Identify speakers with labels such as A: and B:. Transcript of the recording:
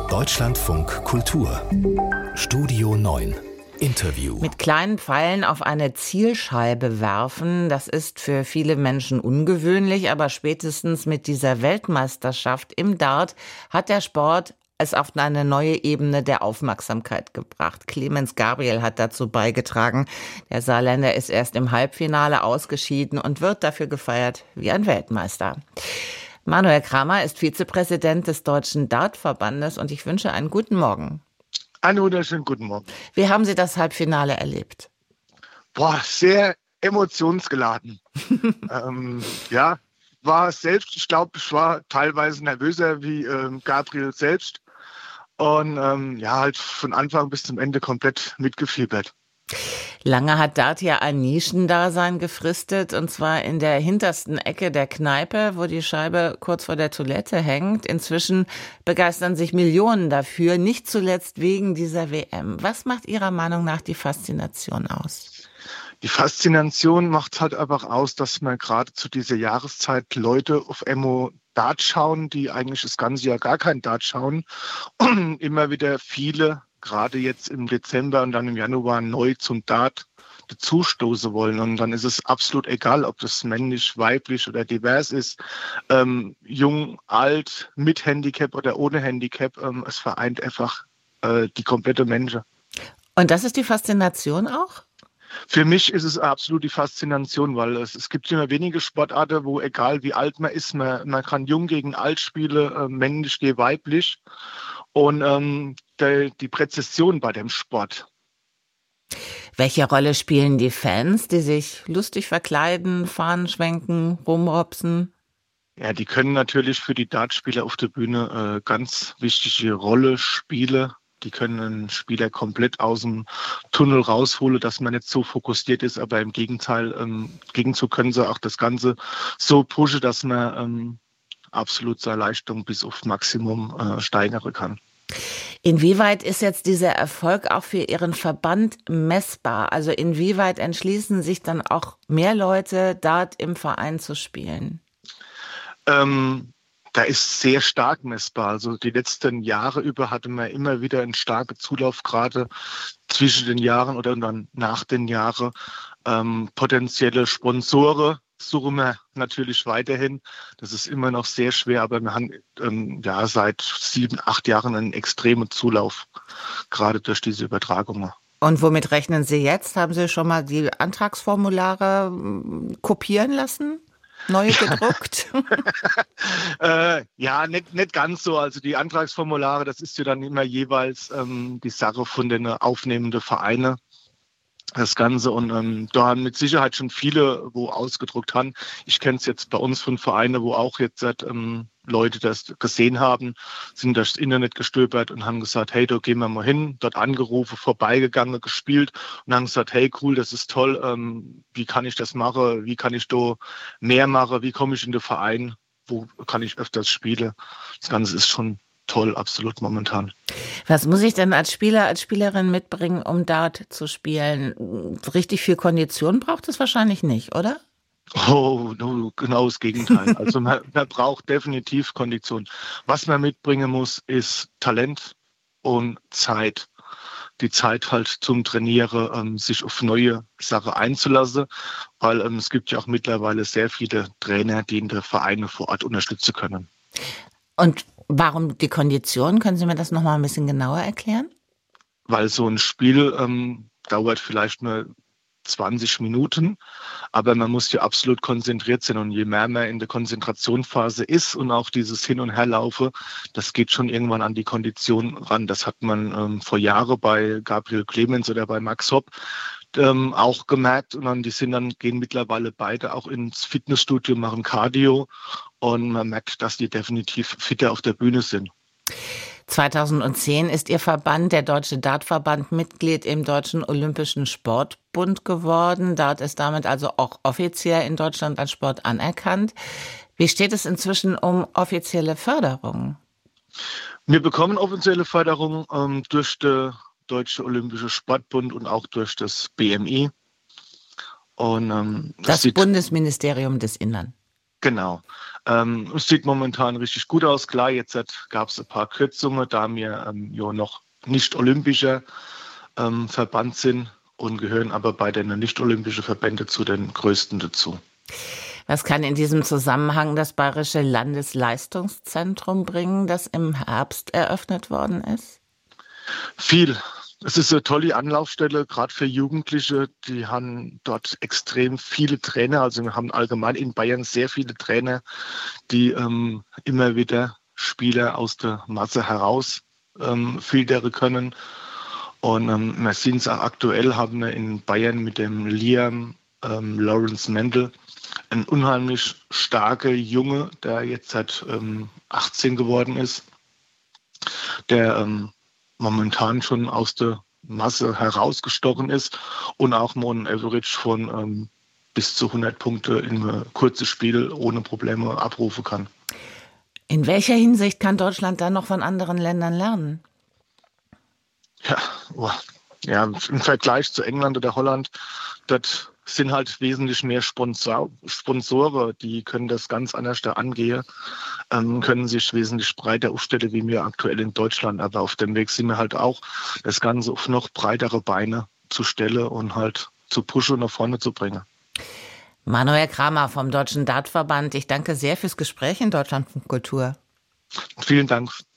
A: Deutschlandfunk Kultur Studio 9 Interview.
B: Mit kleinen Pfeilen auf eine Zielscheibe werfen, das ist für viele Menschen ungewöhnlich, aber spätestens mit dieser Weltmeisterschaft im Dart hat der Sport es auf eine neue Ebene der Aufmerksamkeit gebracht. Clemens Gabriel hat dazu beigetragen. Der Saarländer ist erst im Halbfinale ausgeschieden und wird dafür gefeiert wie ein Weltmeister. Manuel Kramer ist Vizepräsident des Deutschen Dartverbandes und ich wünsche einen guten Morgen.
C: Einen wunderschönen guten Morgen.
B: Wie haben Sie das Halbfinale erlebt?
C: Sehr emotionsgeladen. War selbst, ich glaube, ich war teilweise nervöser wie Gabriel selbst. Und halt von Anfang bis zum Ende komplett mitgefiebert.
B: Lange hat Dart ja ein Nischendasein gefristet, und zwar in der hintersten Ecke der Kneipe, wo die Scheibe kurz vor der Toilette hängt. Inzwischen begeistern sich Millionen dafür, nicht zuletzt wegen dieser WM. Was macht Ihrer Meinung nach die Faszination aus?
C: Die Faszination macht halt einfach aus, dass man gerade zu dieser Jahreszeit Leute auf Emo Dart schauen, die eigentlich das ganze Jahr gar kein Dart schauen. Und immer wieder viele, gerade jetzt im Dezember und dann im Januar, neu zum Dart dazustoßen wollen. Und dann ist es absolut egal, ob das männlich, weiblich oder divers ist, jung, alt, mit Handicap oder ohne Handicap. Es vereint einfach die komplette Menschen.
B: Und das ist die Faszination auch?
C: Für mich ist es absolut die Faszination, weil es gibt immer wenige Sportarten, wo egal wie alt man ist, man kann jung gegen alt spielen, männlich gegen weiblich. Und die Präzision bei dem Sport.
B: Welche Rolle spielen die Fans, die sich lustig verkleiden, Fahnen schwenken, rumhopsen?
C: Ja, die können natürlich für die Dartspieler auf der Bühne ganz wichtige Rolle spielen. Die können einen Spieler komplett aus dem Tunnel rausholen, dass man nicht so fokussiert ist. Aber im Gegenteil, Gegenzug können sie auch das Ganze so pushen, dass man absolut seine Leistung bis auf Maximum steigern kann.
B: Inwieweit ist jetzt dieser Erfolg auch für Ihren Verband messbar? Also inwieweit entschließen sich dann auch mehr Leute, Dart im Verein zu spielen?
C: Da ist sehr stark messbar. Also die letzten Jahre über hatte man immer wieder einen starken Zulauf, gerade zwischen den Jahren oder dann nach den Jahren. Potenzielle Sponsoren suchen wir natürlich weiterhin. Das ist immer noch sehr schwer, aber wir haben seit 7, 8 Jahren einen extremen Zulauf, gerade durch diese Übertragungen.
B: Und womit rechnen Sie jetzt? Haben Sie schon mal die Antragsformulare kopieren lassen? Neu gedruckt?
C: Nicht ganz so. Also die Antragsformulare, das ist ja dann immer jeweils die Sache von den aufnehmenden Vereinen. Das Ganze und da haben mit Sicherheit schon viele, wo ausgedruckt haben. Ich kenne es jetzt bei uns von Vereinen, wo auch jetzt Leute das gesehen haben, sind durchs Internet gestöbert und haben gesagt, hey, da gehen wir mal hin, dort angerufen, vorbeigegangen, gespielt und haben gesagt, hey, cool, das ist toll, wie kann ich das machen, wie kann ich da mehr machen, wie komme ich in den Verein, wo kann ich öfters spielen. Das Ganze ist schon toll, absolut momentan.
B: Was muss ich denn als Spieler, als Spielerin mitbringen, um Dart zu spielen? Richtig viel Kondition braucht es wahrscheinlich nicht, oder?
C: Oh, no, genau das Gegenteil. Also man braucht definitiv Kondition. Was man mitbringen muss, ist Talent und Zeit. Die Zeit halt zum Trainieren, sich auf neue Sachen einzulassen, weil es gibt ja auch mittlerweile sehr viele Trainer, die in der Vereine vor Ort unterstützen können.
B: Und warum die Kondition? Können Sie mir das nochmal ein bisschen genauer erklären?
C: Weil so ein Spiel dauert vielleicht nur 20 Minuten, aber man muss ja absolut konzentriert sein und je mehr man in der Konzentrationsphase ist und auch dieses Hin- und Herlaufe, das geht schon irgendwann an die Kondition ran. Das hat man vor Jahren bei Gabriel Clemens oder bei Max Hopp auch gemerkt und dann gehen mittlerweile beide auch ins Fitnessstudio, machen Cardio und man merkt, dass die definitiv fitter auf der Bühne sind.
B: 2010 ist Ihr Verband, der Deutsche Dartverband, Mitglied im Deutschen Olympischen Sportbund geworden. Dart ist damit also auch offiziell in Deutschland als Sport anerkannt. Wie steht es inzwischen um offizielle Förderung?
C: Wir bekommen offizielle Förderung durch den Deutsche Olympische Sportbund und auch durch das BMI. Und,
B: das Bundesministerium des Innern.
C: Genau. Es sieht momentan richtig gut aus. Klar, jetzt gab es ein paar Kürzungen, da wir ja noch nicht olympischer Verband sind und gehören aber bei den nicht-olympischen Verbänden zu den größten dazu.
B: Was kann in diesem Zusammenhang das Bayerische Landesleistungszentrum bringen, das im Herbst eröffnet worden ist?
C: Viel. Es ist eine tolle Anlaufstelle, gerade für Jugendliche. Die haben dort extrem viele Trainer. Also wir haben allgemein in Bayern sehr viele Trainer, die immer wieder Spieler aus der Masse heraus filtern können. Und wir sehen es auch aktuell, haben wir in Bayern mit dem Liam Lawrence Mendel einen unheimlich starker Junge, der jetzt seit 18 geworden ist, der momentan schon aus der Masse herausgestochen ist und auch mal ein Average von bis zu 100 Punkte in einem kurzen Spiel ohne Probleme abrufen kann.
B: In welcher Hinsicht kann Deutschland dann noch von anderen Ländern lernen?
C: Ja, im Vergleich zu England oder Holland, dort sind halt wesentlich mehr Sponsoren, die können das ganz anders da angehen, können sich wesentlich breiter aufstellen, wie wir aktuell in Deutschland. Aber auf dem Weg sind wir halt auch, das Ganze auf noch breitere Beine zu stellen und halt zu pushen und nach vorne zu bringen.
B: Manuel Kramer vom Deutschen Dartverband, ich danke sehr fürs Gespräch in Deutschlandfunk Kultur.
C: Vielen Dank.